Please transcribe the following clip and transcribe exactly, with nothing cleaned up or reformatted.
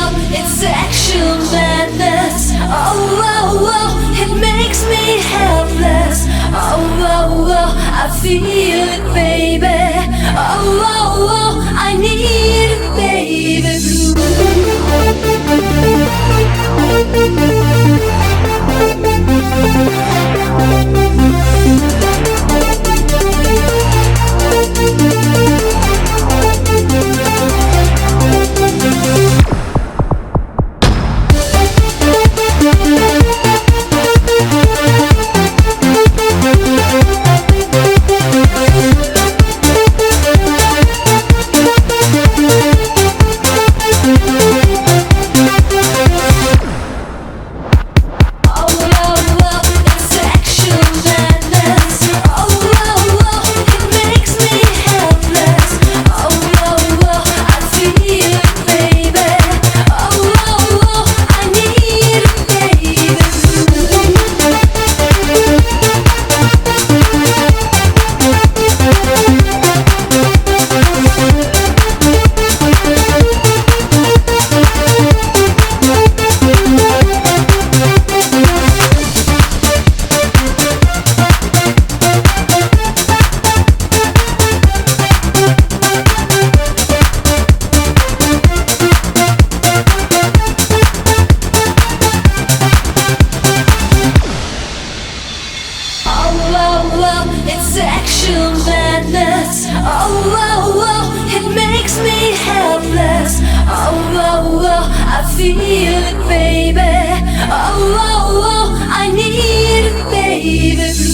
oh, it's actual madness. Oh, oh, oh, it makes me helpless. Oh, oh, oh, I feel it, baby. Oh, oh, oh, I need it, baby. It's actual madness. Oh, oh, oh, it makes me helpless. Oh, oh, oh, I feel it, baby. Oh, oh, oh, I need it, baby.